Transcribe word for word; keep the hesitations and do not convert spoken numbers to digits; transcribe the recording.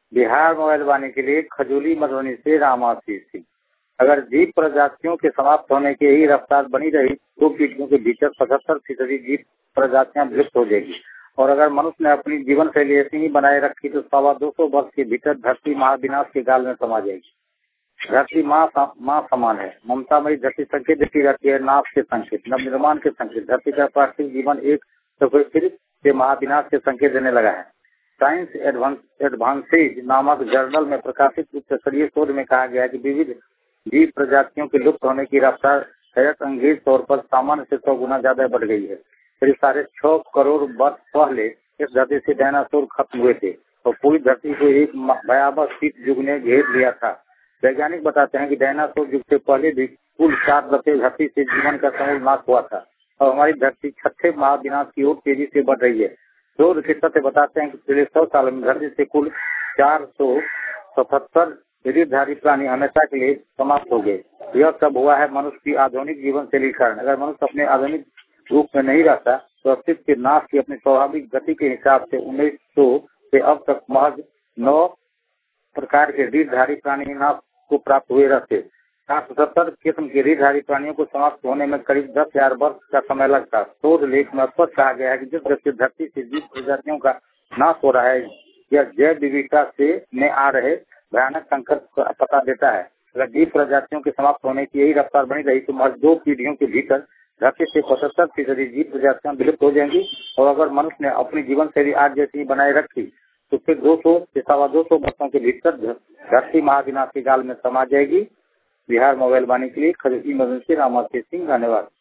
Bihar mobile वाणी के लिए खजूली मधुबनी से रामाशीष सिंह। अगर जीव प्रजातियों के समाप्त होने की ही रफ्तार बनी रही दो पीढ़ियों के भीतर पचहत्तर फीसदी जीव प्रजातियां विलुप्त हो जाएगी और अगर मनुष्य ने अपनी जीवन शैली ऐसी ही बनाए रखी तो सवा दो सौ वर्ष के भीतर धरती महाविनाश के गाल में समा जाएगी। धरती माँ माँ समान है, ममतामयी धरती संकेत देती रहती है, नाश के संकेत, नवनिर्माण के संकेत। धरती का पार्थिव जीवन एक फिर से महाविनाश के संकेत देने लगा है। साइंस एडवांसेज नामक जर्नल में प्रकाशित उच्च स्तरीय शोध में कहा गया है कि विविध जीव प्रजातियों के लुप्त होने की रफ्तार हैरत अंगेज तौर पर सामान्य से सौ गुना ज्यादा बढ़ गई है। करीब साढ़े छह करोड़ वर्ष पहले इस धरती से डायनासोर खत्म हुए थे और पूरी धरती को एक भयावह शीत युग ने घेर लिया था। वैज्ञानिक बताते हैं कि डायनासोर युग से पहले भी कुल चार दशे धरती से जीवन का समूल नाश हुआ था और हमारी धरती छठे महाविनाश की ओर तेजी से बढ़ रही है। शोध के तथ्य बताते हैं कि पिछले सौ साल में धरती से कुल चार सौ सतहत्तर शरीरधारी प्राणी हमेशा के लिए समाप्त हो गए। यह सब हुआ है मनुष्य की आधुनिक जीवन शैली के कारण। अगर मनुष्य अपने आधुनिक रूप में नहीं रहता तो अस्तित्व के नाश की अपनी स्वाभाविक गति के हिसाब से उन्नीस सौ से अब तक महज नौ प्रकार के रीढ़धारी प्राणी नाश को प्राप्त हुए रहते। चार सौ सत्तर किस्म के रीढ़धारी प्राणियों को समाप्त होने में करीब दस हजार वर्ष का समय लगता। शोध लेख में स्पष्ट कहा गया है कि जिस गति धरती से जीव प्रजातियों का नाश हो रहा है यह जैव विविधता से में आ रहे भयानक संकट का पता देता है। अगर जीव प्रजातियों के समाप्त होने की यही रफ्तार बनी रही तो महज दो पीढ़ियों के भीतर धरती से पचहत्तर फीसदी जीव प्रजातियां विलुप्त हो जाएंगी और अगर मनुष्य ने अपनी जीवन शैली आज जैसी बनाए रखी तो फिर दो सौ से सवा दो सौ वर्षों के भीतर धरती महाविनाश के गाल में समा जाएगी। बिहार मोबाइल वाणी के लिए खजूली मधुबनी से रामाशीष सिंह। धन्यवाद।